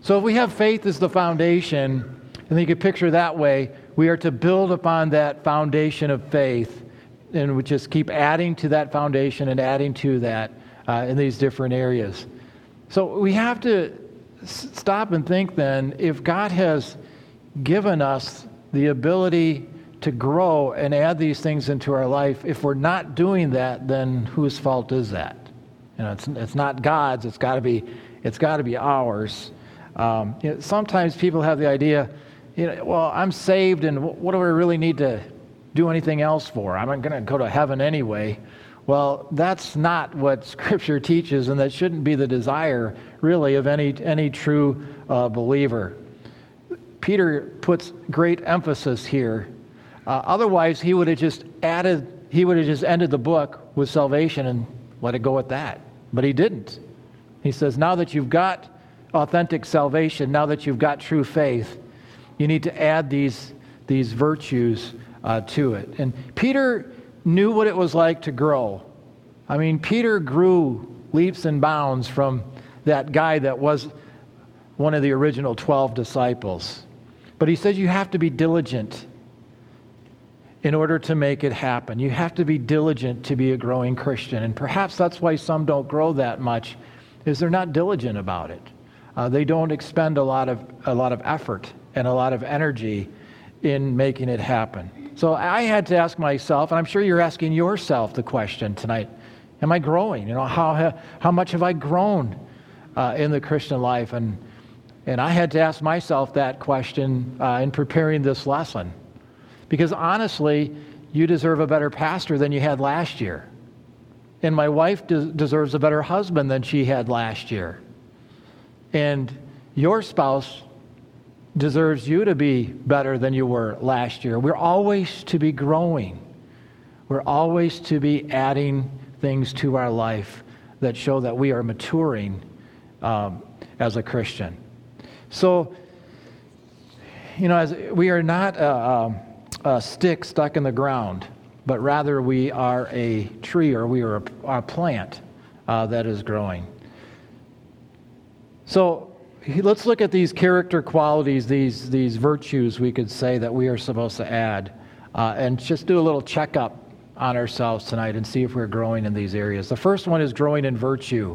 So if we have faith as the foundation, and you can picture that way, we are to build upon that foundation of faith, and we just keep adding to that foundation and adding to that in these different areas. So we have to stop and think then, if God has given us the ability to grow and add these things into our life, if we're not doing that, then whose fault is that? It's not God's. It's got to be ours. Sometimes people have the idea, well, I'm saved, and what do I really need to do anything else for? I'm going to go to heaven anyway. Well, that's not what Scripture teaches, and that shouldn't be the desire, really, of any true believer. Peter puts great emphasis here. Otherwise, he would have just ended the book with salvation and let it go at that. But he didn't. He says, now that you've got authentic salvation, now that you've got true faith, you need to add these virtues to it. And Peter knew what it was like to grow. I mean, Peter grew leaps and bounds from that guy that was one of the original 12 disciples. But he says you have to be diligent in order to make it happen. You have to be diligent to be a growing Christian. And perhaps that's why some don't grow that much, is they're not diligent about it. They don't expend a lot of effort and a lot of energy in making it happen. So I had to ask myself, and I'm sure you're asking yourself the question tonight, am I growing? How much have I grown in the Christian life? And I had to ask myself that question in preparing this lesson. Because honestly, you deserve a better pastor than you had last year. And my wife deserves a better husband than she had last year. And your spouse deserves you to be better than you were last year. We're always to be growing. We're always to be adding things to our life that show that we are maturing as a Christian. So, as we are not a stick stuck in the ground, but rather we are a tree, or we are a plant that is growing. So let's look at these character qualities, these virtues, we could say, that we are supposed to add, and just do a little checkup on ourselves tonight and see if we're growing in these areas. The first one is growing in virtue.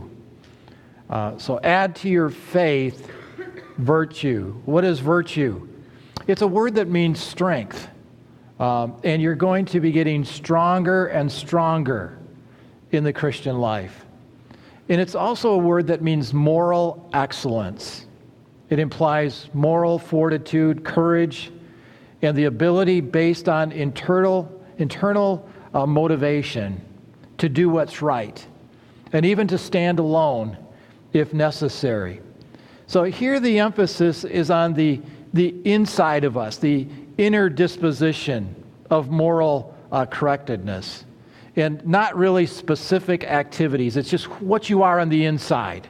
So add to your faith virtue. What is virtue? It's a word that means strength. And you're going to be getting stronger and stronger in the Christian life. And it's also a word that means moral excellence. It implies moral fortitude, courage, and the ability based on internal motivation to do what's right, and even to stand alone if necessary. So here the emphasis is on the inside of us, the inner disposition of moral correctness, and not really specific activities. It's just what you are on the inside.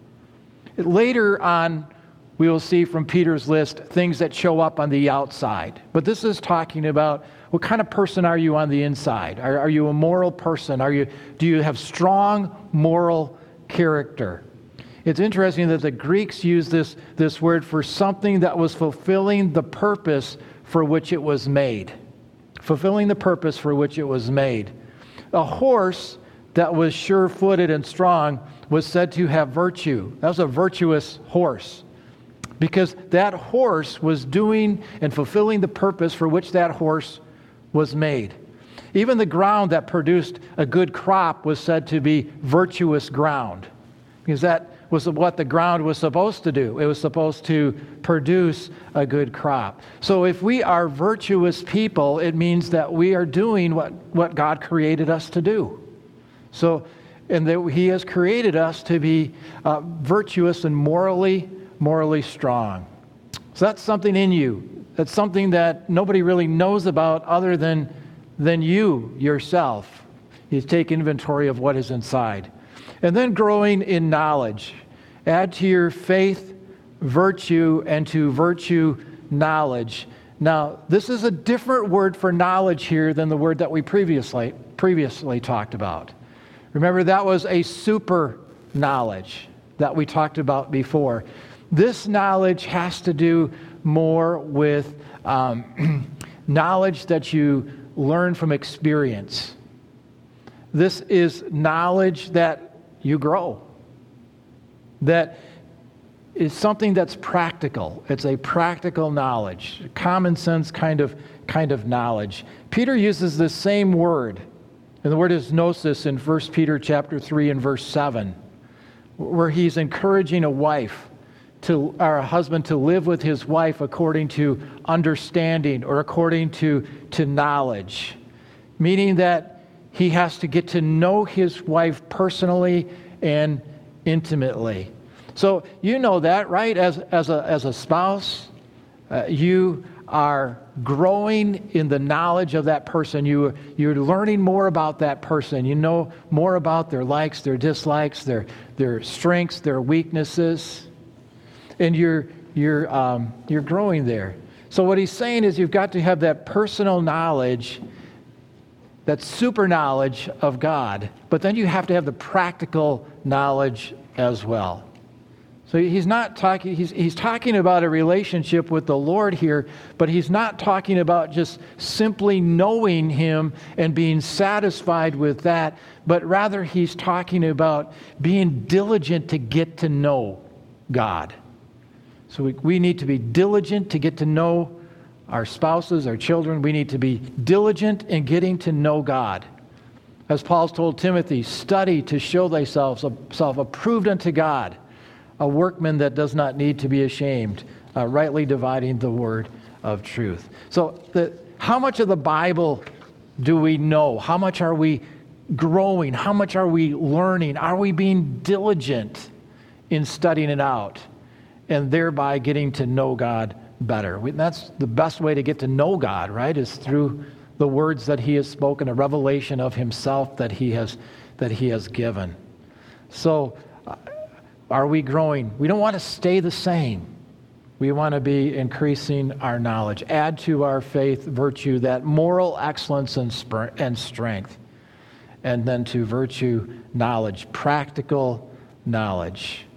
Later on, we will see from Peter's list things that show up on the outside. But this is talking about what kind of person are you on the inside? Are you a moral person? Do you have strong moral character? It's interesting that the Greeks use this word for something that was fulfilling the purpose for which it was made. Fulfilling the purpose for which it was made. A horse that was sure-footed and strong was said to have virtue. That was a virtuous horse, because that horse was doing and fulfilling the purpose for which that horse was made. Even the ground that produced a good crop was said to be virtuous ground, because that was what the ground was supposed to do. It was supposed to produce a good crop. So if we are virtuous people, it means that we are doing what God created us to do. So, and that He has created us to be virtuous and morally strong. So that's something in you. That's something that nobody really knows about other than you yourself. You take inventory of what is inside. And then growing in knowledge. Add to your faith virtue, and to virtue knowledge. Now, this is a different word for knowledge here than the word that we previously talked about. Remember, that was a super knowledge that we talked about before. This knowledge has to do more with knowledge that you learn from experience. This is knowledge that you grow, that is something that's practical. It's a practical knowledge, common sense kind of knowledge. Peter uses the same word, and the word is gnosis in 1 Peter chapter 3 and verse 7, where he's encouraging a husband to live with his wife according to understanding or according to knowledge, meaning that he has to get to know his wife personally and intimately. So you know that, right? As a spouse, you are growing in the knowledge of that person. You're learning more about that person. You know more about their likes, their dislikes, their strengths, their weaknesses, and you're growing there. So what he's saying is you've got to have that personal knowledge, that super knowledge of God, but then you have to have the practical knowledge as well. So he's talking about a relationship with the Lord here, but he's not talking about just simply knowing him and being satisfied with that, but rather he's talking about being diligent to get to know God. So we need to be diligent to get to know our spouses, our children. We need to be diligent in getting to know God. As Paul's told Timothy, study to show thyself approved unto God, a workman that does not need to be ashamed, rightly dividing the word of truth. So how much of the Bible do we know? How much are we growing? How much are we learning? Are we being diligent in studying it out and thereby getting to know God better? That's the best way to get to know God, right? Is through the words that he has spoken, a revelation of himself that he has given. So are we growing? We don't want to stay the same. We want to be increasing our knowledge. Add to our faith, virtue, that moral excellence and strength. And then to virtue, knowledge, practical knowledge.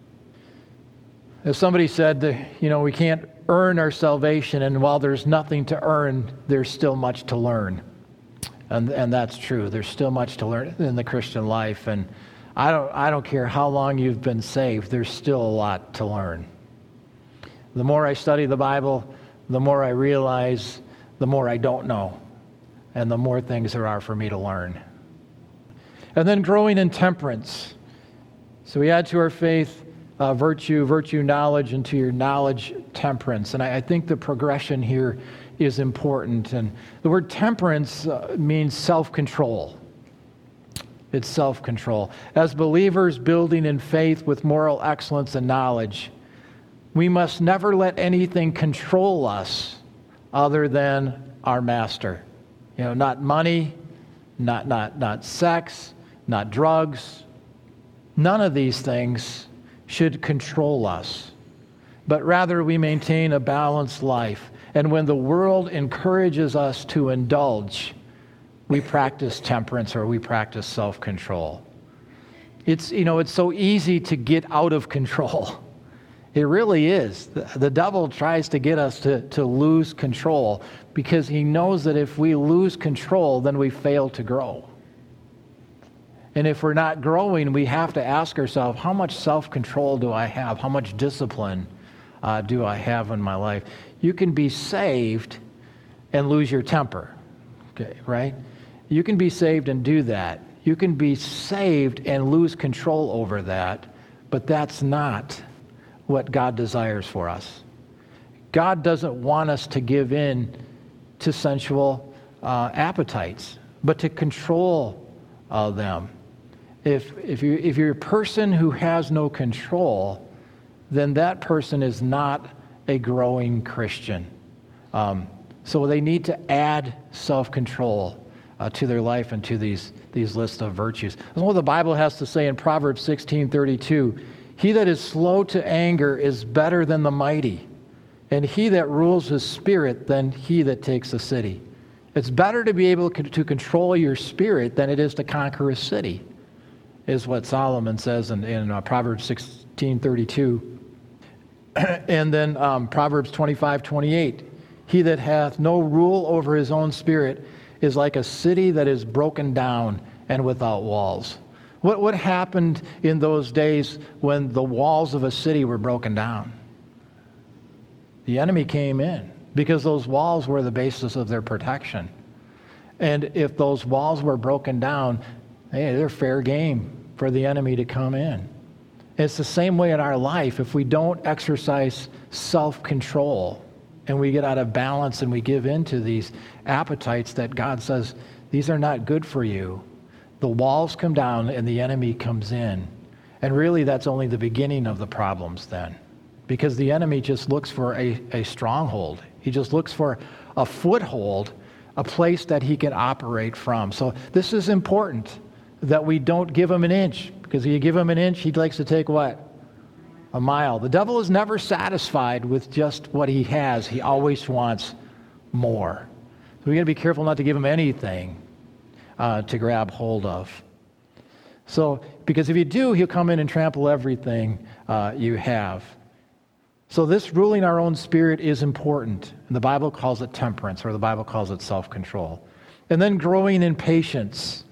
As somebody said, we can't earn our salvation, and while there's nothing to earn, there's still much to learn. And that's true. There's still much to learn in the Christian life. And I don't care how long you've been saved, there's still a lot to learn. The more I study the Bible, the more I realize the more I don't know, and the more things there are for me to learn. And then growing in temperance. So we add to our faith virtue, knowledge, and to your knowledge, temperance. And I think the progression here is important. And the word temperance means self-control. It's self-control. As believers building in faith with moral excellence and knowledge, we must never let anything control us other than our master. Not money, not sex, not drugs. None of these things should control us, but rather we maintain a balanced life. And when the world encourages us to indulge, we practice temperance or we practice self-control. It's so easy to get out of control. It really is. The devil tries to get us to lose control because he knows that if we lose control, then we fail to grow. And if we're not growing, we have to ask ourselves, how much self-control do I have? How much discipline do I have in my life? You can be saved and lose your temper, okay, right? You can be saved and do that. You can be saved and lose control over that, but that's not what God desires for us. God doesn't want us to give in to sensual appetites, but to control them. If you're a person who has no control, then that person is not a growing Christian. So they need to add self-control to their life and to these lists of virtues. That's what the Bible has to say in Proverbs 16:32. He that is slow to anger is better than the mighty, and he that rules his spirit than he that takes a city. It's better to be able to control your spirit than it is to conquer a city, is what Solomon says in Proverbs 16:32. And then Proverbs 25:28. He that hath no rule over his own spirit is like a city that is broken down and without walls. What happened in those days when the walls of a city were broken down? The enemy came in because those walls were the basis of their protection. And if those walls were broken down, hey, they're fair game for the enemy to come in. It's the same way in our life. If we don't exercise self-control and we get out of balance and we give in to these appetites that God says, these are not good for you, the walls come down and the enemy comes in. And really that's only the beginning of the problems then. Because the enemy just looks for a stronghold. He just looks for a foothold, a place that he can operate from. So this is important that we don't give him an inch. Because if you give him an inch, he likes to take what? A mile. The devil is never satisfied with just what he has. He always wants more. So we got to be careful not to give him anything to grab hold of. So, because if you do, he'll come in and trample everything you have. So this ruling our own spirit is important. And the Bible calls it temperance, or the Bible calls it self-control. And then growing in patience.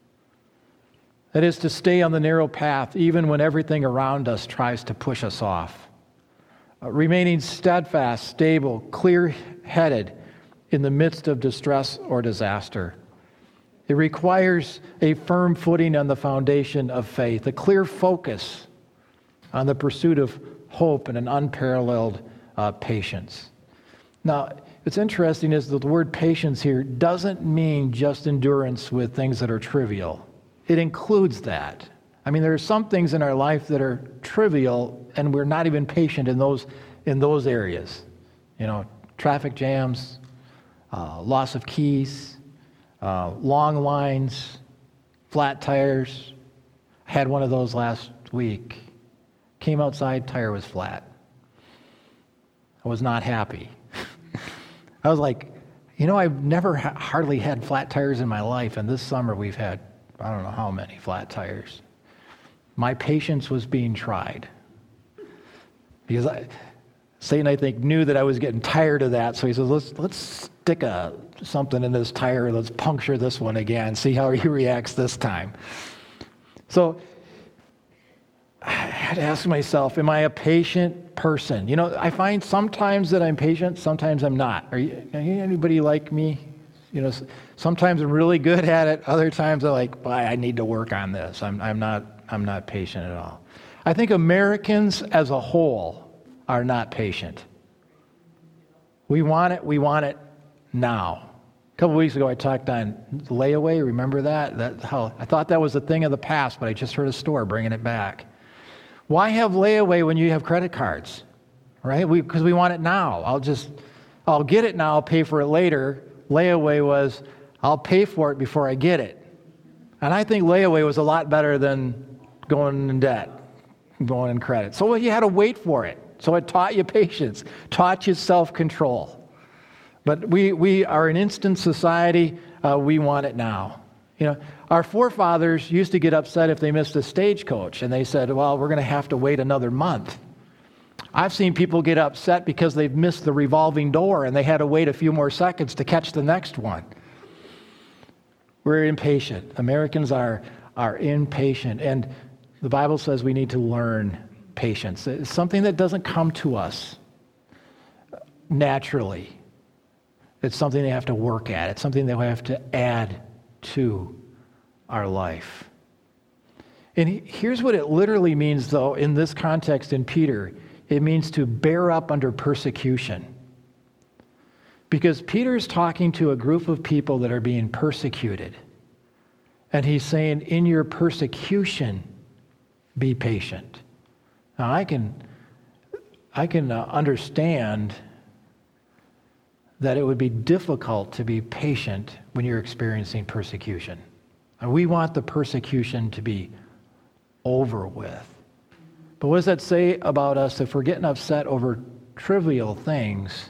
That is to stay on the narrow path even when everything around us tries to push us off. Remaining steadfast, stable, clear-headed in the midst of distress or disaster. It requires a firm footing on the foundation of faith, a clear focus on the pursuit of hope and an unparalleled patience. Now, what's interesting is that the word patience here doesn't mean just endurance with things that are trivial. It includes that. I mean, there are some things in our life that are trivial, and we're not even patient in those areas. You know, traffic jams, loss of keys, long lines, flat tires. I had one of those last week. Came outside, tire was flat. I was not happy. I was like, you know, I've never hardly had flat tires in my life, and this summer we've had I don't know how many flat tires. My patience was being tried. Because Satan, I think, knew that I was getting tired of that, so he says, let's stick something in this tire, let's puncture this one again, see how he reacts this time. So I had to ask myself, am I a patient person? You know, I find sometimes that I'm patient, sometimes I'm not. Are you anybody like me? You know, sometimes I'm really good at it. Other times I'm like, well, I need to work on this. I'm not patient at all. I think Americans as a whole are not patient. We want it now. A couple weeks ago I talked on layaway. Remember that? I thought that was a thing of the past, but I just heard a store bringing it back. Why have layaway when you have credit cards? Right? Because we want it now. I'll get it now, I'll pay for it later. Layaway was, I'll pay for it before I get it. And I think layaway was a lot better than going in debt, going in credit. So you had to wait for it. So it taught you patience, taught you self-control. But we are an instant society. We want it now. You know, our forefathers used to get upset if they missed a stagecoach, and they said, well, we're going to have to wait another month. I've seen people get upset because they've missed the revolving door and they had to wait a few more seconds to catch the next one. We're impatient. Americans are impatient. And the Bible says we need to learn patience. It's something that doesn't come to us naturally. It's something they have to work at. It's something that we have to add to our life. And here's what it literally means, though, in this context in Peter. It means to bear up under persecution. Because Peter's talking to a group of people that are being persecuted. And he's saying, in your persecution, be patient. Now, I can understand that it would be difficult to be patient when you're experiencing persecution. And we want the persecution to be over with. But what does that say about us if we're getting upset over trivial things?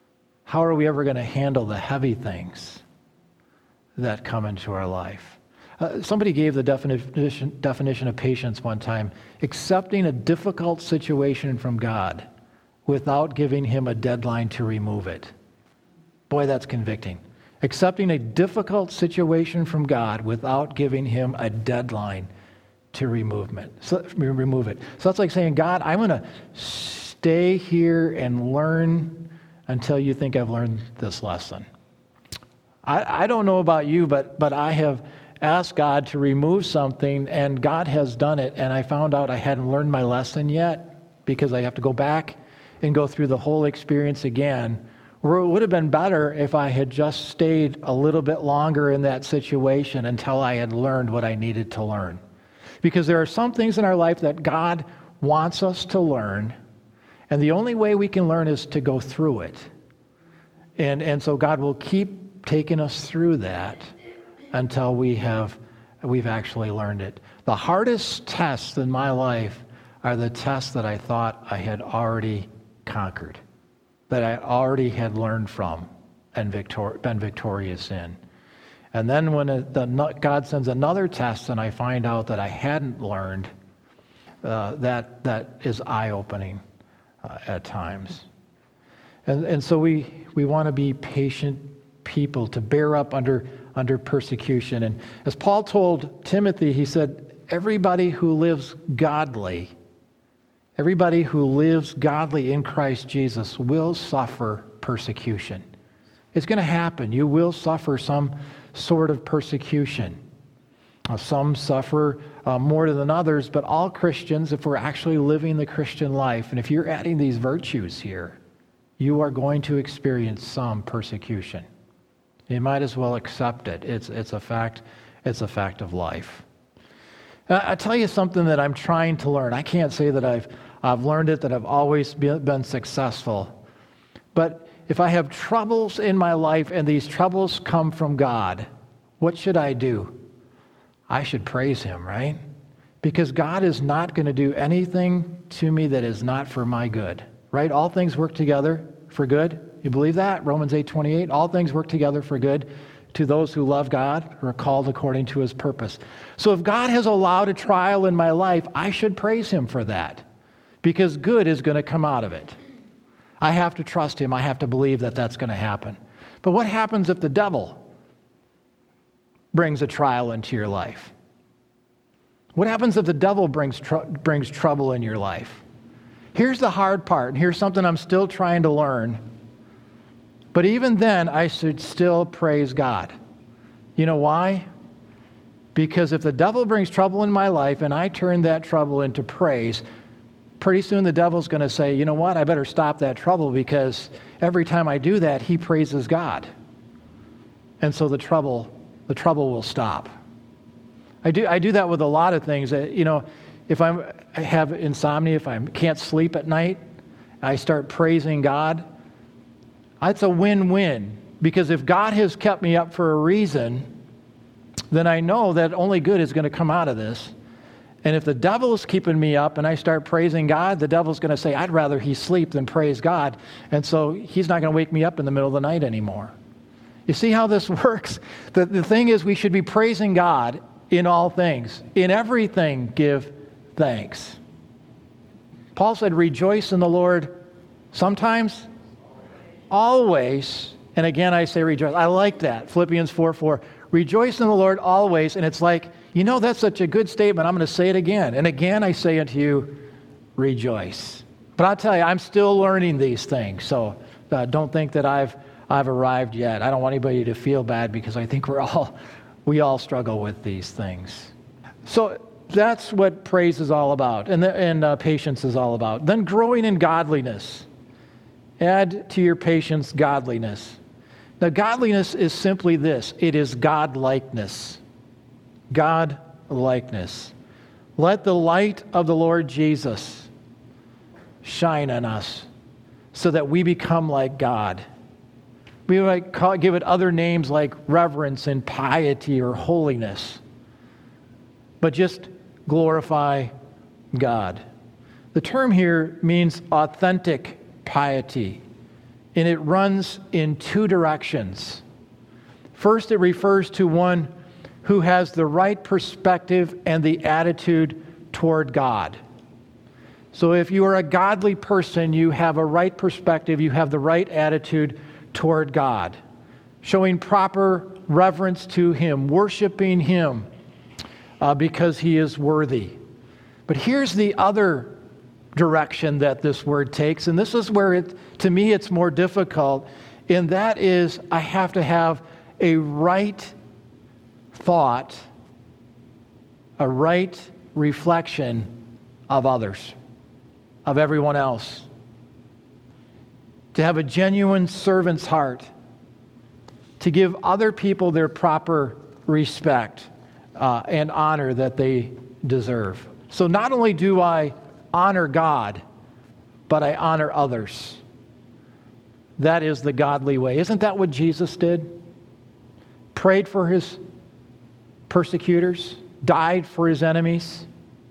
How are we ever going to handle the heavy things that come into our life? Somebody gave the definition of patience one time: accepting a difficult situation from God without giving him a deadline to remove it. Boy, that's convicting. Accepting a difficult situation from God without giving him a deadline to remove it. So that's like saying, God, I'm going to stay here and learn until you think I've learned this lesson. I don't know about you, but I have asked God to remove something, and God has done it, and I found out I hadn't learned my lesson yet because I have to go back and go through the whole experience again. Where it would have been better if I had just stayed a little bit longer in that situation until I had learned what I needed to learn. Because there are some things in our life that God wants us to learn, and the only way we can learn is to go through it. And so God will keep taking us through that until we've actually learned it. The hardest tests in my life are the tests that I thought I had already conquered, that I already had learned from and been victorious in. And then when God sends another test and I find out that I hadn't learned, that is eye-opening at times. And so we want to be patient people, to bear up under persecution. And as Paul told Timothy, he said, everybody who lives godly in Christ Jesus will suffer persecution. It's going to happen. You will suffer some sort of persecution. Some suffer more than others, but all Christians, if we're actually living the Christian life, and if you're adding these virtues here, you are going to experience some persecution. You might as well accept it. It's a fact of life. I tell you something that I'm trying to learn. I can't say that I've learned it, that I've always been successful. But if I have troubles in my life and these troubles come from God, what should I do? I should praise him, right? Because God is not going to do anything to me that is not for my good, right? All things work together for good. You believe that? Romans 8:28, all things work together for good to those who love God, who are called according to his purpose. So if God has allowed a trial in my life, I should praise him for that, because good is going to come out of it. I have to trust him. I have to believe that that's going to happen. But what happens if the devil brings a trial into your life? What happens if the devil brings trouble in your life? Here's the hard part, and here's something I'm still trying to learn. But even then, I should still praise God. You know why? Because if the devil brings trouble in my life and I turn that trouble into praise, pretty soon the devil's going to say, you know what, I better stop that trouble, because every time I do that, he praises God. And so the trouble will stop. I do that with a lot of things. If I have insomnia, if I can't sleep at night, I start praising God. It's a win-win, because if God has kept me up for a reason, then I know that only good is going to come out of this. And if the devil is keeping me up and I start praising God, the devil's going to say, I'd rather he sleep than praise God. And so he's not going to wake me up in the middle of the night anymore. You see how this works? The thing is, we should be praising God in all things. In everything, give thanks. Paul said, rejoice in the Lord sometimes, always. And again, I say rejoice. I like that. Philippians 4:4. Rejoice in the Lord always. And it's like, that's such a good statement. I'm going to say it again. And again, I say unto you, rejoice. But I'll tell you, I'm still learning these things. So don't think that I've arrived yet. I don't want anybody to feel bad, because I think we all struggle with these things. So that's what praise is all about, and patience is all about. Then growing in godliness. Add to your patience godliness. Now, godliness is simply this. It is God-likeness. God-likeness. Let the light of the Lord Jesus shine on us so that we become like God. We might give it other names like reverence and piety or holiness, but just glorify God. The term here means authentic piety, and it runs in two directions. First, it refers to one who has the right perspective and the attitude toward God. So if you are a godly person, you have a right perspective, you have the right attitude toward God, showing proper reverence to Him, worshiping Him because He is worthy. But here's the other direction that this word takes, and this is where, to me, it's more difficult, and that is I have to have a right thought, a right reflection of others, of everyone else. To have a genuine servant's heart, to give other people their proper respect and honor that they deserve. So not only do I honor God, but I honor others. That is the godly way. Isn't that what Jesus did? Prayed for His persecutors, died for His enemies.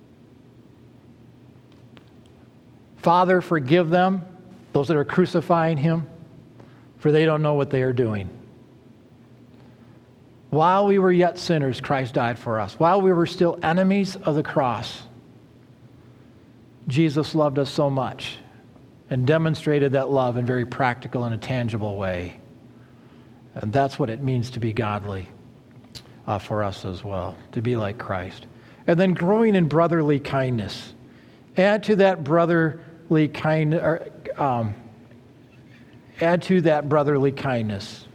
Father, forgive them, those that are crucifying Him, for they don't know what they are doing. While we were yet sinners, Christ died for us. While we were still enemies of the cross, Jesus loved us so much and demonstrated that love in a very practical and a tangible way. And that's what it means to be godly for us as well, to be like Christ. And then growing in brotherly kindness. Add to that brotherly kindness. Add to that brotherly kindness.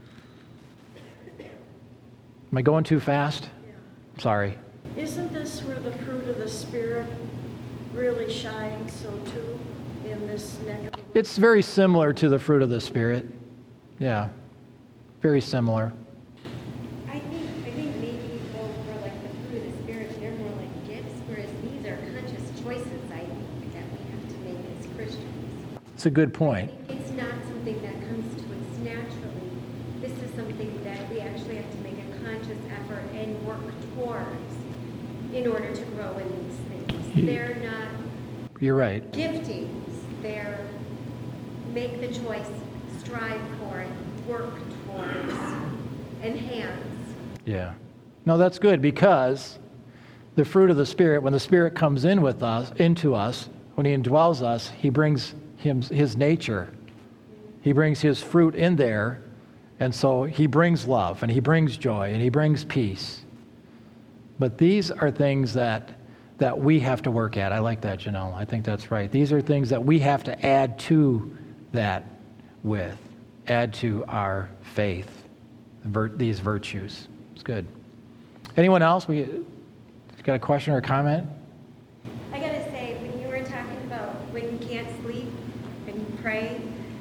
Am I going too fast? Yeah. Sorry. Isn't this where the fruit of the Spirit really shines so too in this neck of the woods? It's very similar to the fruit of the Spirit. Yeah, very similar. I think maybe for like the fruit of the Spirit, they're more like gifts, whereas these are conscious choices, I think, that we have to make as Christians. It's a good point. It's not something that comes to us naturally. This is something that we actually have to make a conscious effort and work towards in order to grow in these things. They're not You're right. giftings. They're make the choice, strive for it, work towards, enhance. Yeah. No, that's good, because the fruit of the Spirit, when the Spirit comes in with us, into us, when He indwells us, He brings His nature. He brings His fruit in there, and so He brings love, and He brings joy, and He brings peace. But these are things that we have to work at. I like that, Janelle. I think that's right. These are things that we have to add to that with, add to our faith, these virtues. It's good. Anyone else? We got a question or a comment? I gotta say, when you were talking about when you can't sleep and you pray,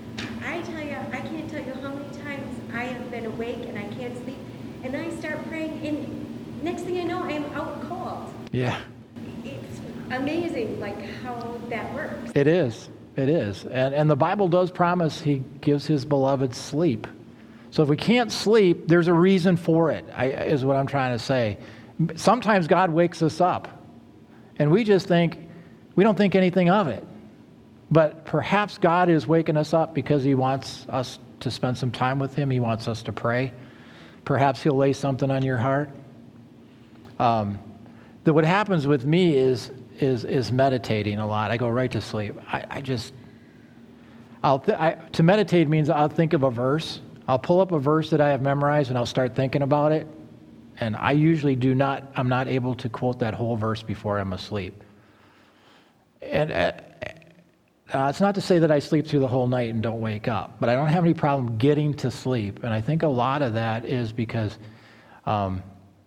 I can't tell you how many times I have been awake and I can't sleep, and I start praying, and next thing I know, I am out cold. Yeah. It's amazing, like, how that works. It is. It is. And the Bible does promise He gives His beloved sleep. So if we can't sleep, there's a reason for it, is what I'm trying to say. Sometimes God wakes us up, and we don't think anything of it. But perhaps God is waking us up because He wants us to spend some time with Him. He wants us to pray. Perhaps He'll lay something on your heart. What happens with me is meditating a lot. I go right to sleep. To meditate means I'll think of a verse. I'll pull up a verse that I have memorized and I'll start thinking about it. And I usually I'm not able to quote that whole verse before I'm asleep. And it's not to say that I sleep through the whole night and don't wake up, but I don't have any problem getting to sleep. And I think a lot of that is because I'm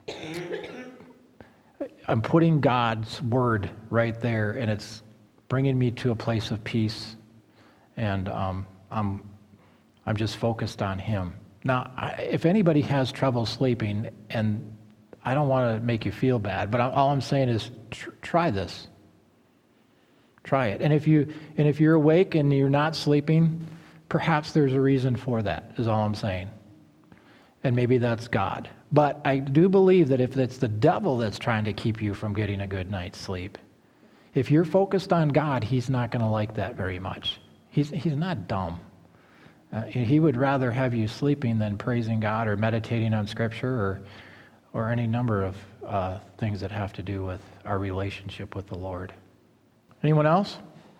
putting God's word right there, and it's bringing me to a place of peace, and I'm just focused on Him. Now, if anybody has trouble sleeping, and I don't want to make you feel bad, but all I'm saying is try this. Try it. And if you're awake and you're not sleeping, perhaps there's a reason for that, is all I'm saying. And maybe that's God. But I do believe that if it's the devil that's trying to keep you from getting a good night's sleep, if you're focused on God, he's not going to like that very much. He's not dumb. He would rather have you sleeping than praising God or meditating on Scripture or any number of things that have to do with our relationship with the Lord. Anyone else?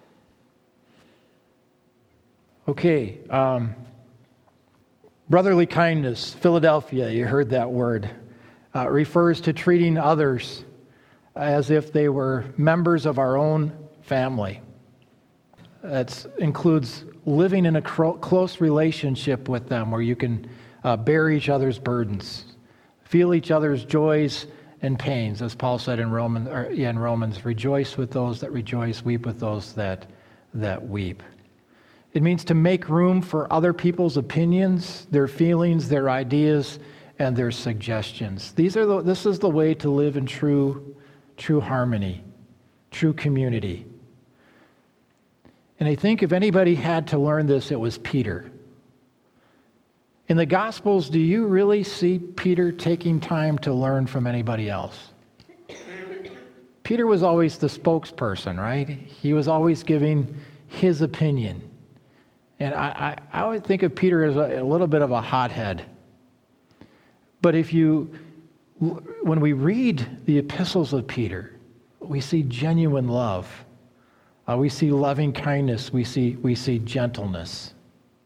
Okay. Brotherly kindness, Philadelphia, you heard that word, refers to treating others as if they were members of our own family. That includes living in a close relationship with them where you can bear each other's burdens, feel each other's joys and pains, as Paul said in Romans, rejoice with those that rejoice, weep with those that weep. It means to make room for other people's opinions, their feelings, their ideas, and their suggestions. This is the way to live in true harmony, true community. And I think if anybody had to learn this, it was Peter. In the Gospels, do you really see Peter taking time to learn from anybody else? Peter was always the spokesperson, right? He was always giving his opinion. And I would think of Peter as a little bit of a hothead. But when we read the epistles of Peter, we see genuine love. We see loving kindness. We see gentleness.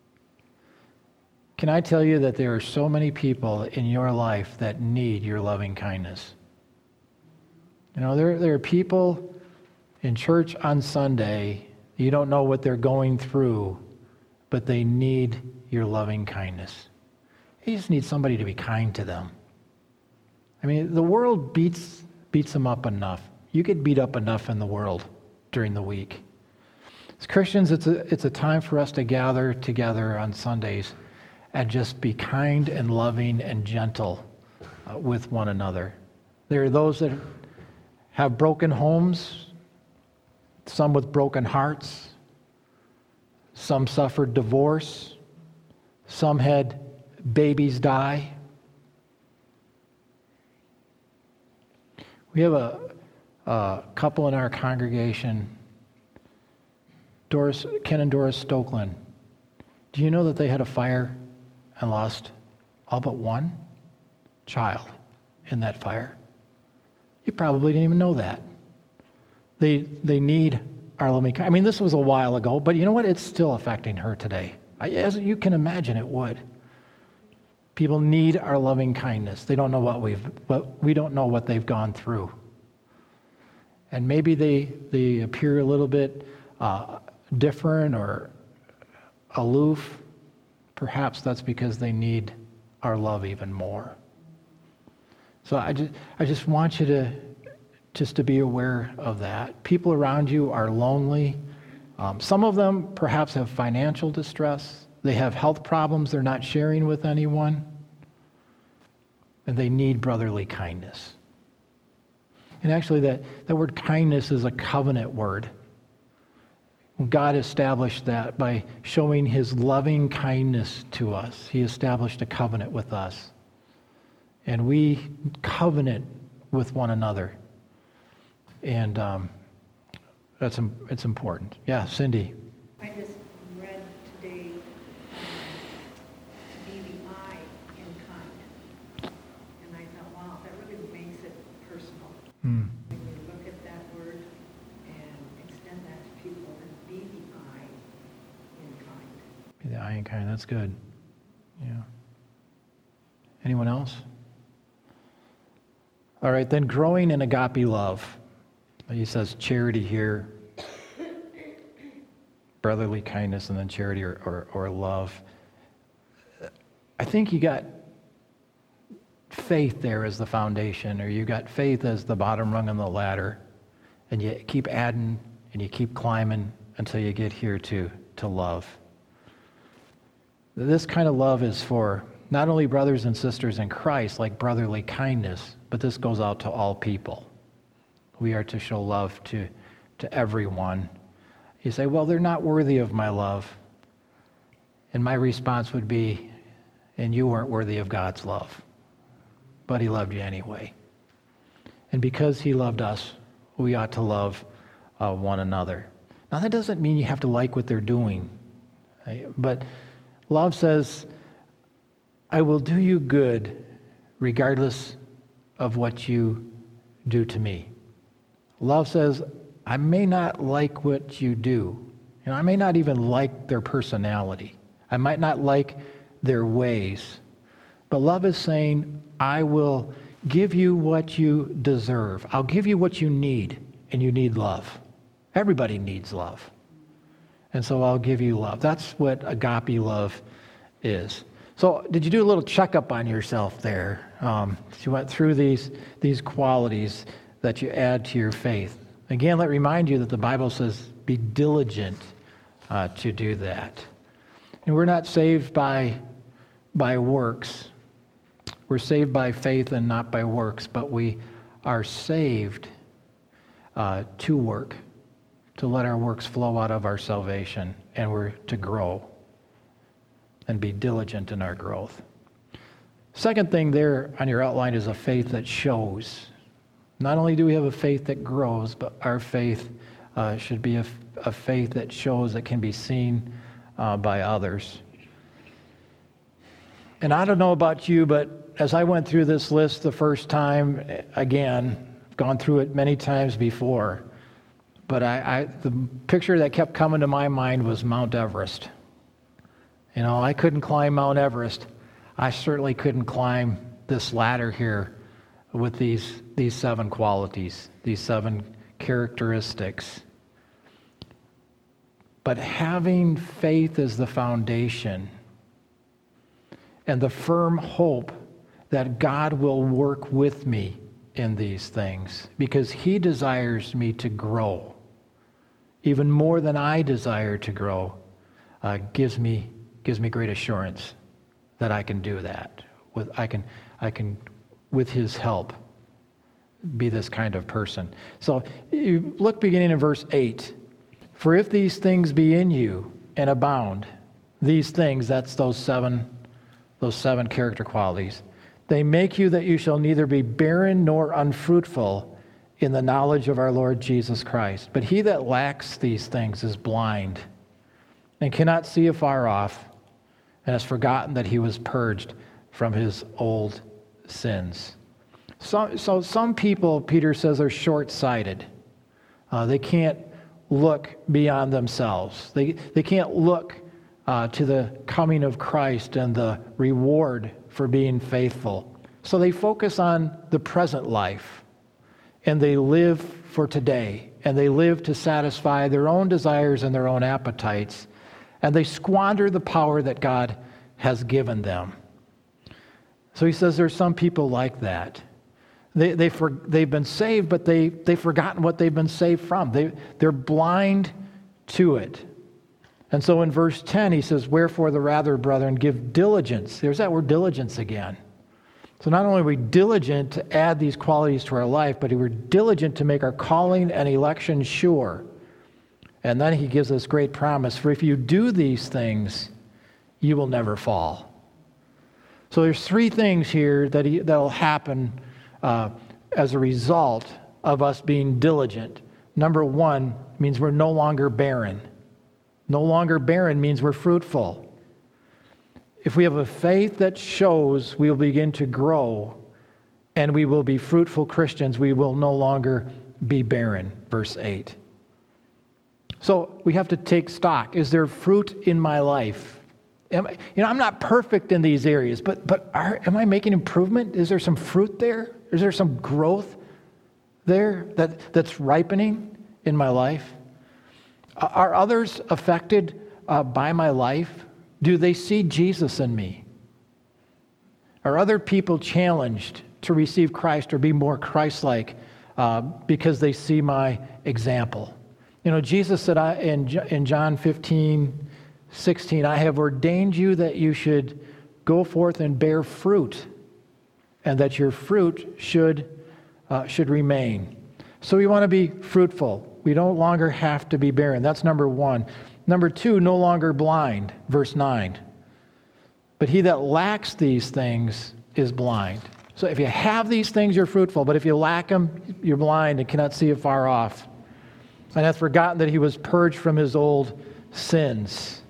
Can I tell you that there are so many people in your life that need your loving kindness? You know, there are people in church on Sunday, you don't know what they're going through, but they need your loving kindness. You just need somebody to be kind to them. I mean, the world beats them up enough. You get beat up enough in the world during the week. As Christians, it's a time for us to gather together on Sundays and just be kind and loving and gentle with one another. There are those that have broken homes, some with broken hearts. Some suffered divorce. Some had babies die. We have a couple in our congregation, Ken and Doris Stokeland. Do you know that they had a fire and lost all but one child in that fire? You probably didn't even know that. They need our loving kindness. I mean, this was a while ago, but you know what? It's still affecting her today. As you can imagine, it would. People need our loving kindness. They don't know we don't know what they've gone through. And maybe they appear a little bit different or aloof. Perhaps that's because they need our love even more. So I just want you to be aware of that. People around you are lonely. Some of them perhaps have financial distress. They have health problems they're not sharing with anyone. And they need brotherly kindness. And actually that word kindness is a covenant word. God established that by showing his loving kindness to us. He established a covenant with us. And we covenant with one another. And it's important. Yeah, Cindy. I just read today BVI in kind. And I thought, wow, that really makes it personal. When you look at that word and extend that to people, and BVI in kind. The I in kind, that's good. Yeah. Anyone else? All right, then growing in agape love. He says charity here, brotherly kindness, and then charity or love. I think you got faith there as the foundation, or you got faith as the bottom rung on the ladder, and you keep adding and you keep climbing until you get here to love. This kind of love is for not only brothers and sisters in Christ, like brotherly kindness, but this goes out to all people. We are to show love to everyone. You say, well, they're not worthy of my love. And my response would be, and you weren't worthy of God's love. But he loved you anyway. And because he loved us, we ought to love one another. Now, that doesn't mean you have to like what they're doing. Right? But love says, I will do you good regardless of what you do to me. Love says, I may not like what you do. I may not even like their personality. I might not like their ways. But love is saying, I will give you what you deserve. I'll give you what you need, and you need love. Everybody needs love. And so I'll give you love. That's what agape love is. So did you do a little checkup on yourself there? You went through these qualities that you add to your faith. Again, let me remind you that the Bible says, be diligent to do that. And we're not saved by works. We're saved by faith and not by works, but we are saved to work, to let our works flow out of our salvation, and we're to grow and be diligent in our growth. Second thing there on your outline is a faith that shows. Not only do we have a faith that grows, but our faith should be a faith that shows, that can be seen by others. And I don't know about you, but as I went through this list the first time, again, I've gone through it many times before, but the picture that kept coming to my mind was Mount Everest. I couldn't climb Mount Everest. I certainly couldn't climb this ladder here with these 7 qualities, these 7 characteristics. But having faith as the foundation and the firm hope that God will work with me in these things, because He desires me to grow even more than I desire to grow, gives me great assurance that I can do that. I can, with His help, be this kind of person. So you look beginning in verse 8. For if these things be in you and abound, these things, that's those seven character qualities, they make you that you shall neither be barren nor unfruitful in the knowledge of our Lord Jesus Christ. But he that lacks these things is blind and cannot see afar off, and has forgotten that he was purged from his old sins. So some people, Peter says, are short-sighted. They can't look beyond themselves. They can't look to the coming of Christ and the reward for being faithful. So they focus on the present life, and they live for today, and they live to satisfy their own desires and their own appetites, and they squander the power that God has given them. So he says there's some people like that. They've been saved, but they've forgotten what they've been saved from. They're blind to it. And so in verse 10, he says, wherefore the rather, brethren, give diligence. There's that word diligence again. So not only are we diligent to add these qualities to our life, but we're diligent to make our calling and election sure. And then he gives us great promise, for if you do these things, you will never fall. So there's 3 things here that'll happen as a result of us being diligent. Number 1 means we're no longer barren. No longer barren means we're fruitful. If we have a faith that shows, we will begin to grow, and we will be fruitful Christians. We will no longer be barren, verse 8. So we have to take stock. Is there fruit in my life? I'm not perfect in these areas, but am I making improvement? Is there some fruit there? Is there some growth there that's ripening in my life? Are others affected by my life? Do they see Jesus in me? Are other people challenged to receive Christ or be more Christ-like because they see my example? Jesus said in John 15:16, I have ordained you that you should go forth and bear fruit, and that your fruit should remain. So we want to be fruitful. We no longer have to be barren. That's number 1. Number 2, no longer blind, verse 9. But he that lacks these things is blind. So if you have these things, you're fruitful. But if you lack them, you're blind and cannot see afar off. And hath forgotten that he was purged from his old sins.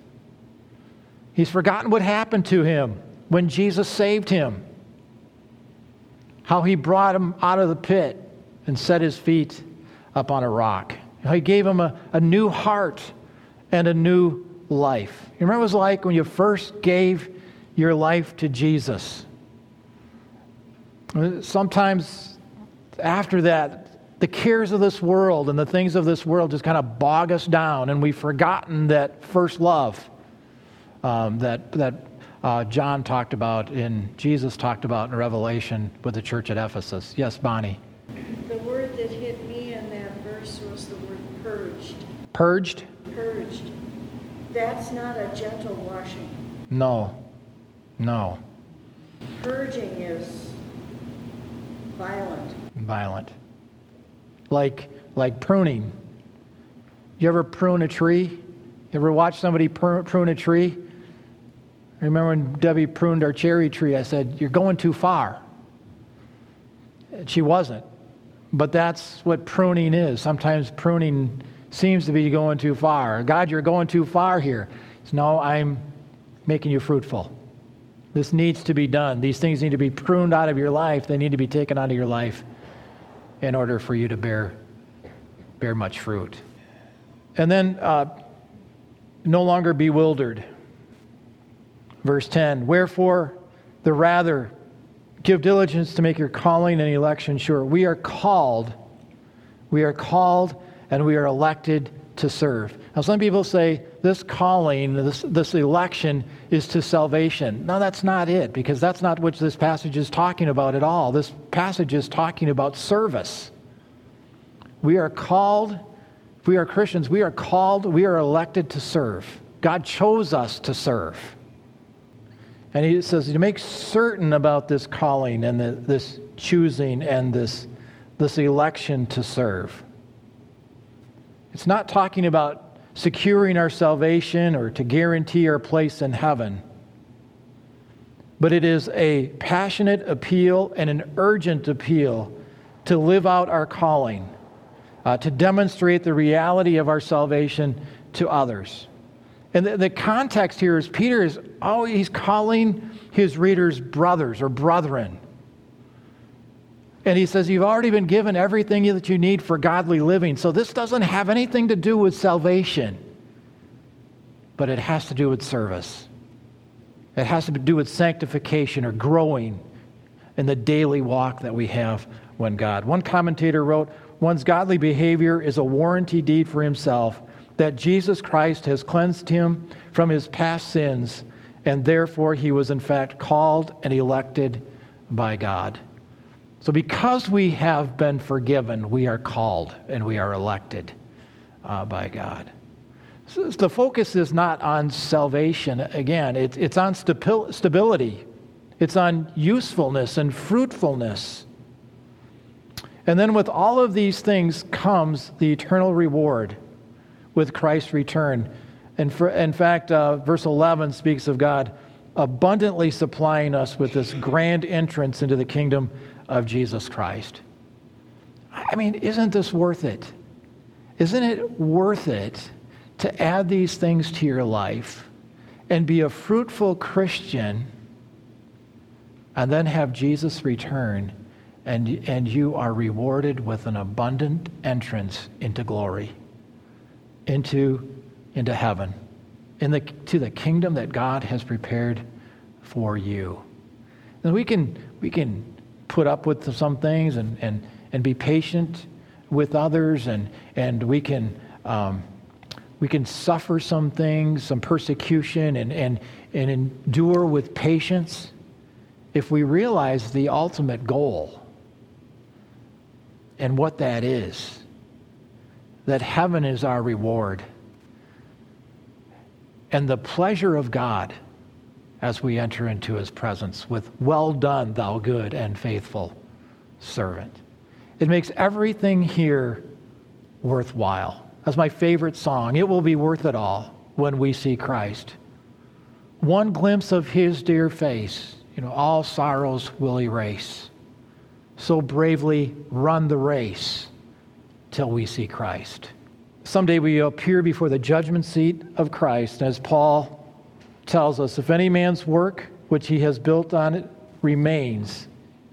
He's forgotten what happened to him when Jesus saved him. how he brought him out of the pit and set his feet up on a rock. How he gave him a new heart and a new life. You remember what it was like when you first gave your life to Jesus? Sometimes after that, the cares of this world and the things of this world just kind of bog us down, and we've forgotten that first love that John talked about and Jesus talked about in Revelation with the church at Ephesus. Yes, Bonnie? The word that hit me in that verse was the word purged. Purged? Purged. That's not a gentle washing. No. Purging is violent. Violent. Like pruning. You ever prune a tree? You ever watch somebody prune a tree? I remember when Debbie pruned our cherry tree, I said, "You're going too far." And she wasn't. But that's what pruning is. Sometimes pruning seems to be going too far. God, you're going too far here. So, no, I'm making you fruitful. This needs to be done. These things need to be pruned out of your life. They need to be taken out of your life in order for you to bear much fruit. And then, no longer bewildered. Verse 10, wherefore the rather give diligence to make your calling and election sure. We are called, and we are elected to serve. Now, some people say this calling, this election is to salvation. No, that's not it, because that's not what this passage is talking about at all. This passage is talking about service. We are called, if we are Christians, we are called, we are elected to serve. God chose us to serve. And he says to make certain about this calling and this choosing and this election to serve. It's not talking about securing our salvation or to guarantee our place in heaven. But it is a passionate appeal and an urgent appeal to live out our calling, to demonstrate the reality of our salvation to others. And the context here is Peter is always he's calling his readers brothers or brethren. And he says, you've already been given everything that you need for godly living. So this doesn't have anything to do with salvation, but it has to do with service. It has to do with sanctification or growing in the daily walk that we have when God. One commentator wrote, one's godly behavior is a warranty deed for himself that Jesus Christ has cleansed him from his past sins, and therefore he was in fact called and elected by God. So because we have been forgiven, we are called and we are elected by God. So the focus is not on salvation. Again, it's on stability. It's on usefulness and fruitfulness. And then with all of these things comes the eternal reward with Christ's return. And in fact, verse 11 speaks of God abundantly supplying us with this grand entrance into the kingdom of Jesus Christ. I mean, isn't this worth it? Isn't it worth it to add these things to your life and be a fruitful Christian and then have Jesus return and you are rewarded with an abundant entrance into glory, into heaven, to the kingdom that God has prepared for you. And we can put up with some things and be patient with others, and we can suffer some things, some persecution, and endure with patience if we realize the ultimate goal and what that is, that heaven is our reward and the pleasure of God as we enter into his presence with, well done, thou good and faithful servant. It makes everything here worthwhile. That's my favorite song. It will be worth it all when we see Christ. One glimpse of his dear face, all sorrows will erase. So bravely run the race till we see Christ. Someday we appear before the judgment seat of Christ, as Paul tells us, if any man's work which he has built on it remains,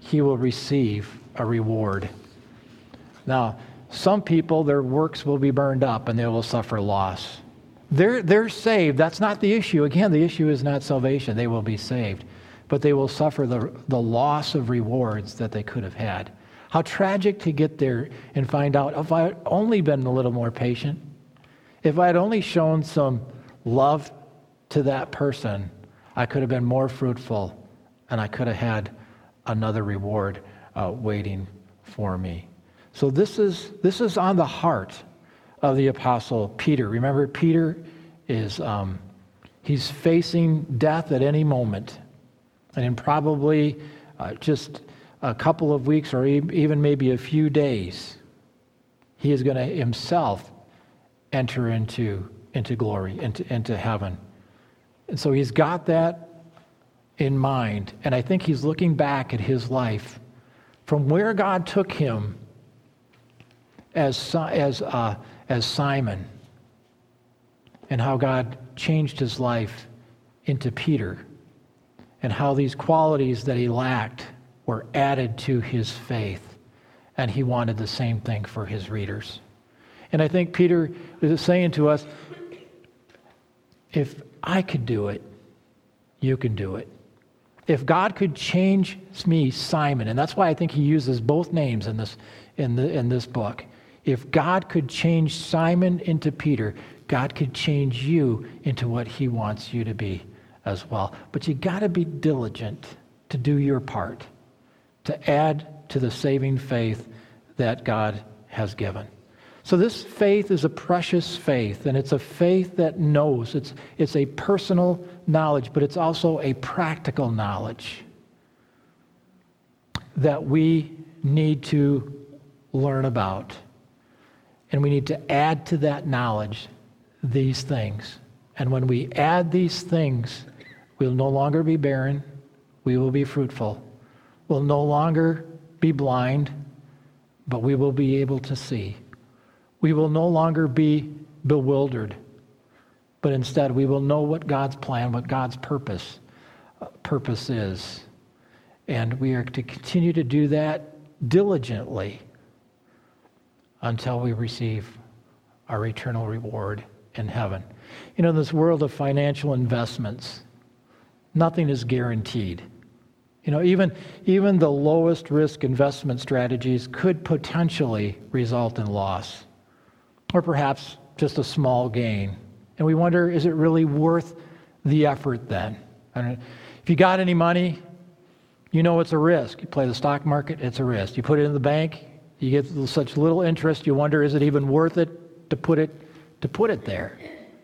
he will receive a reward. Now, some people, their works will be burned up and they will suffer loss. They're saved. That's not the issue. Again, the issue is not salvation. They will be saved. But they will suffer the loss of rewards that they could have had. How tragic to get there and find out, if I had only been a little more patient, if I had only shown some love to that person, I could have been more fruitful and I could have had another reward waiting for me. So this is on the heart of the Apostle Peter. Remember, Peter is he's facing death at any moment. And in probably just a couple of weeks or even maybe a few days, he is going to himself enter into glory, into heaven. And so he's got that in mind. And I think he's looking back at his life from where God took him as Simon, and how God changed his life into Peter, and how these qualities that he lacked were added to his faith, and he wanted the same thing for his readers. And I think Peter is saying to us, if I could do it, you can do it. If God could change me, Simon, and that's why I think he uses both names in this book. If God could change Simon into Peter, God could change you into what he wants you to be as well. But you got to be diligent to do your part, to add to the saving faith that God has given. So this faith is a precious faith, and it's a faith that knows. It's a personal knowledge, but it's also a practical knowledge that we need to learn about. And we need to add to that knowledge these things. And when we add these things, we'll no longer be barren. We will be fruitful. We'll no longer be blind, but we will be able to see. We will no longer be bewildered, but instead we will know what God's plan, what God's purpose is. And we are to continue to do that diligently until we receive our eternal reward in heaven. You know, in this world of financial investments, nothing is guaranteed. You know, even the lowest risk investment strategies could potentially result in loss, or perhaps just a small gain. And we wonder, is it really worth the effort then? If you got any money, you know it's a risk. You play the stock market, it's a risk. You put it in the bank, you get such little interest, you wonder, is it even worth it to put it there?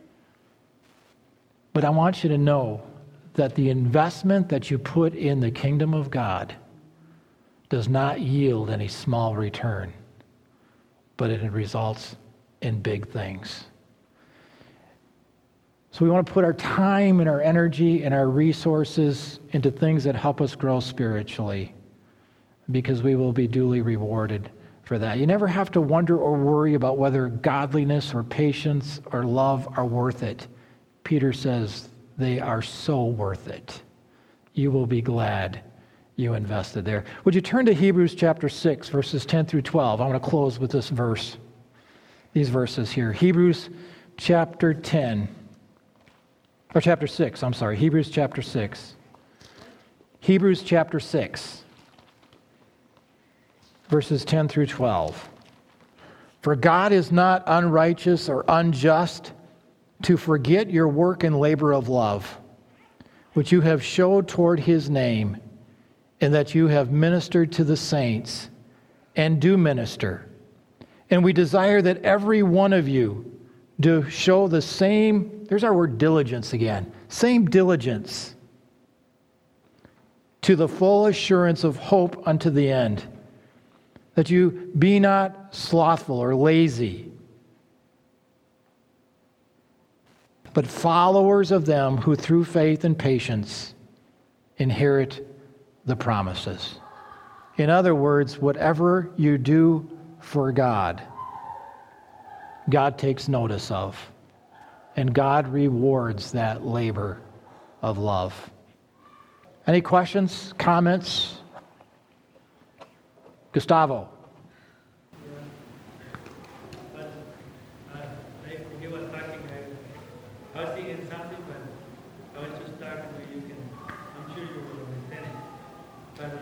But I want you to know that the investment that you put in the kingdom of God does not yield any small return, but it results in big things. So we want to put our time and our energy and our resources into things that help us grow spiritually, because we will be duly rewarded for that. You never have to wonder or worry about whether godliness or patience or love are worth it. Peter says they are so worth it. You will be glad you invested there. Would you turn to Hebrews chapter 6, verses 10 through 12? I want to close with this verse, these verses here. Hebrews chapter 10, or chapter 6, I'm sorry, Hebrews chapter 6. Hebrews chapter 6. Verses 10 through 12. For God is not unrighteous or unjust to forget your work and labor of love, which you have showed toward his name, and that you have ministered to the saints, and do minister. And we desire that every one of you do show the same, there's our word diligence again, same diligence to the full assurance of hope unto the end, that you be not slothful or lazy, but followers of them who through faith and patience inherit the promises. In other words, whatever you do for God, God takes notice of, and God rewards that labor of love. Any questions, comments? Gustavo. But like when you were talking, I was thinking something, but I was just talking where you can, I'm sure you will understand it. But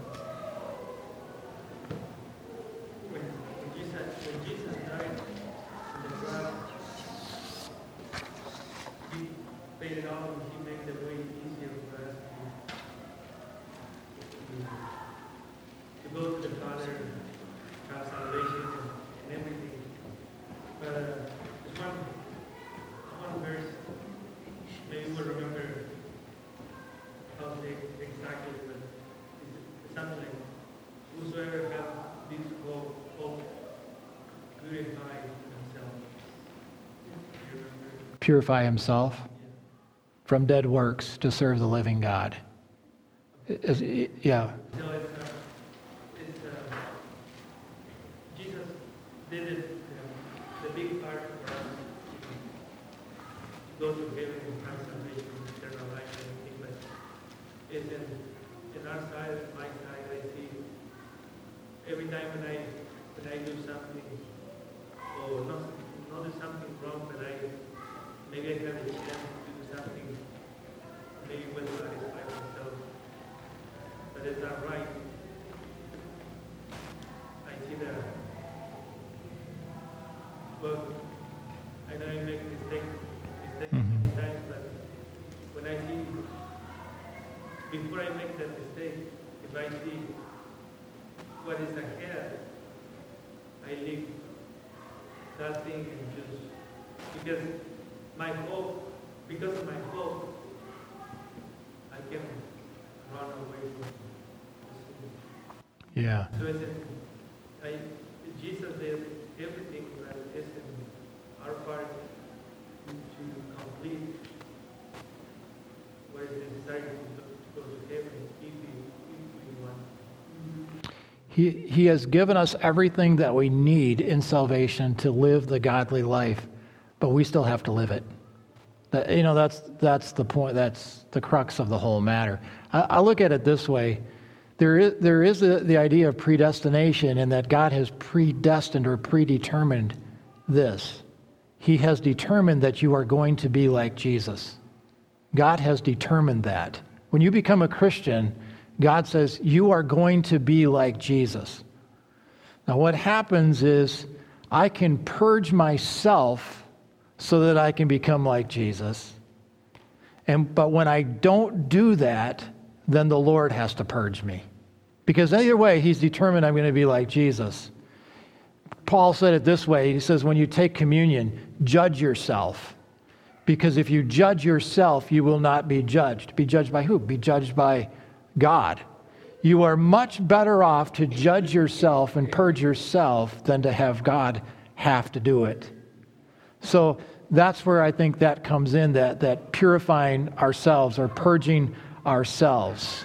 when Jesus died on the cross, he paid it all, and he made the way easier for us to go to the Father, have salvation and everything. But there's one verse, maybe you will remember how to say exactly, but it's something like, whosoever have this hope purify himself. You remember? Purify himself from dead works to serve the living God. Yeah. So Jesus did it, the big part for us to go to heaven and find salvation, eternal life, and everything. But it's in our side, my side, I see every time when I do something or not do something wrong, but maybe I have a chance to do something, maybe will satisfy myself. But it's not right. I see that. Well, I know I make mistakes sometimes, but when I see, before I make that mistake, if I see what is ahead, I leave that thing and just, because of my hope, I can run away from it. Yeah. So Jesus did everything that is in our part to complete what is necessary to go to heaven if we want. He has given us everything that we need in salvation to live the godly life, but we still have to live it. That's the point. That's the crux of the whole matter. I look at it this way. There is the idea of predestination, in that God has predestined or predetermined this. He has determined that you are going to be like Jesus. God has determined that. When you become a Christian, God says you are going to be like Jesus. Now what happens is I can purge myself so that I can become like Jesus. But when I don't do that, then the Lord has to purge me. Because either way, he's determined I'm going to be like Jesus. Paul said it this way. He says, when you take communion, judge yourself. Because if you judge yourself, you will not be judged. Be judged by who? Be judged by God. You are much better off to judge yourself and purge yourself than to have God have to do it. So that's where I think that comes in, that purifying ourselves or purging ourselves.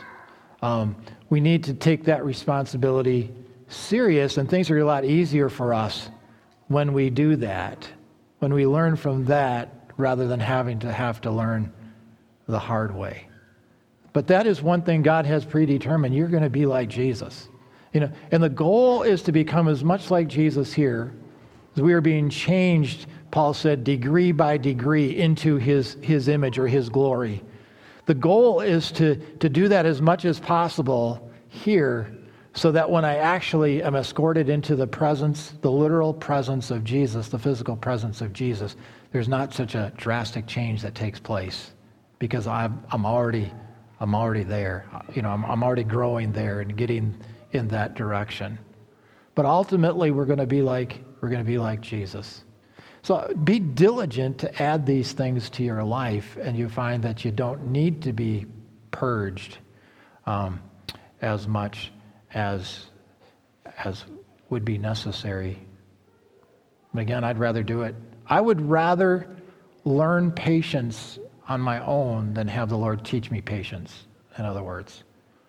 We need to take that responsibility serious, and things are a lot easier for us when we do that, when we learn from that rather than having to learn the hard way. But that is one thing God has predetermined. You're going to be like Jesus. And the goal is to become as much like Jesus here as we are being changed, Paul said, degree by degree into his image or his glory. The goal is to do that as much as possible here, so that when I actually am escorted into the presence, the literal presence of Jesus, the physical presence of Jesus, there's not such a drastic change that takes place, because I'm already there. I'm already growing there and getting in that direction. But ultimately, we're going to be like Jesus. So be diligent to add these things to your life, and you find that you don't need to be purged as much as would be necessary. But again, I'd rather do it. I would rather learn patience on my own than have the Lord teach me patience, in other words.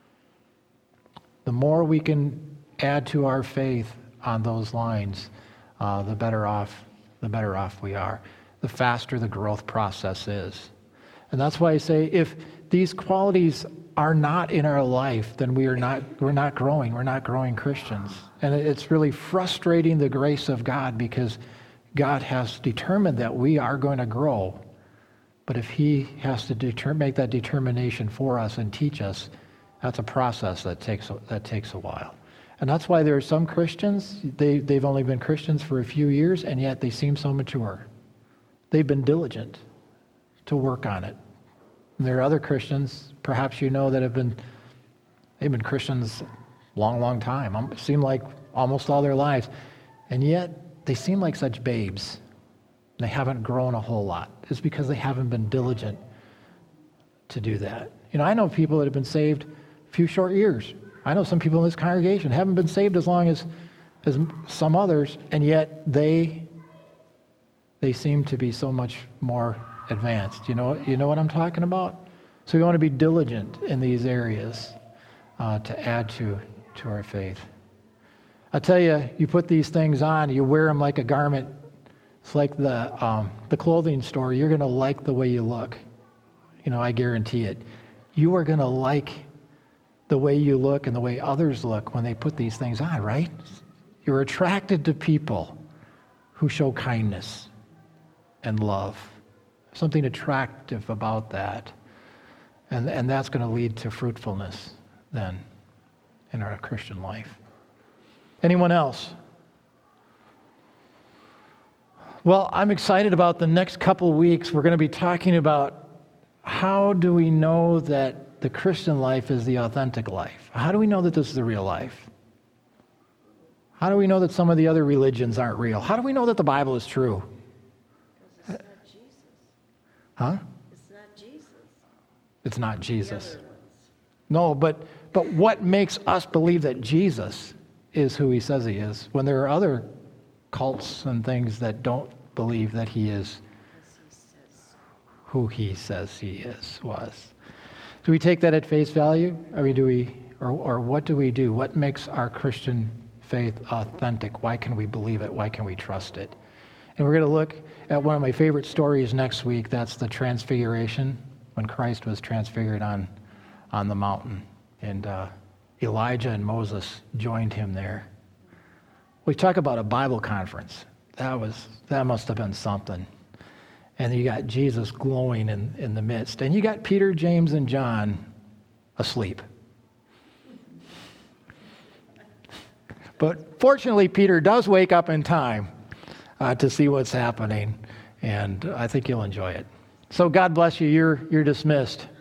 The more we can add to our faith on those lines, the better off we are. The faster the growth process is. And that's why I say, if these qualities are not in our life, then we're not growing. We're not growing Christians. And it's really frustrating the grace of God, because God has determined that we are going to grow. But if he has to make that determination for us and teach us, that's a process that takes a while. And that's why there are some Christians, they've only been Christians for a few years, and yet they seem so mature. They've been diligent to work on it. And there are other Christians, perhaps you know, that they've been Christians a long, long time. It seemed like almost all their lives. And yet they seem like such babes. They haven't grown a whole lot. It's because they haven't been diligent to do that. I know people that have been saved a few short years. I know some people in this congregation haven't been saved as long as some others, and yet they seem to be so much more advanced. You know what I'm talking about? So we want to be diligent in these areas to add to our faith. I tell you, you put these things on, you wear them like a garment. It's like the clothing store. You're going to like the way you look. I guarantee it. You are going to like the way you look and the way others look when they put these things on, right? You're attracted to people who show kindness and love. Something attractive about that. And that's going to lead to fruitfulness then in our Christian life. Anyone else? Well, I'm excited about the next couple weeks. We're going to be talking about how do we know that the Christian life is the authentic life? How do we know that this is the real life? How do we know that some of the other religions aren't real? How do we know that the Bible is true? Because it's not Jesus. Huh? It's not Jesus. It's not The Jesus. other ones. No, but what makes us believe that Jesus is who he says he is when there are other cults and things that don't believe that he is who he says he was? Do we take that at face value? I mean, or what do we do? What makes our Christian faith authentic? Why can we believe it? Why can we trust it? And we're going to look at one of my favorite stories next week. That's the Transfiguration, when Christ was transfigured on the mountain. And Elijah and Moses joined him there. We talk about a Bible conference. That must have been something. And you got Jesus glowing in the midst. And you got Peter, James, and John asleep. But fortunately, Peter does wake up in time to see what's happening. And I think you'll enjoy it. So God bless you. You're dismissed.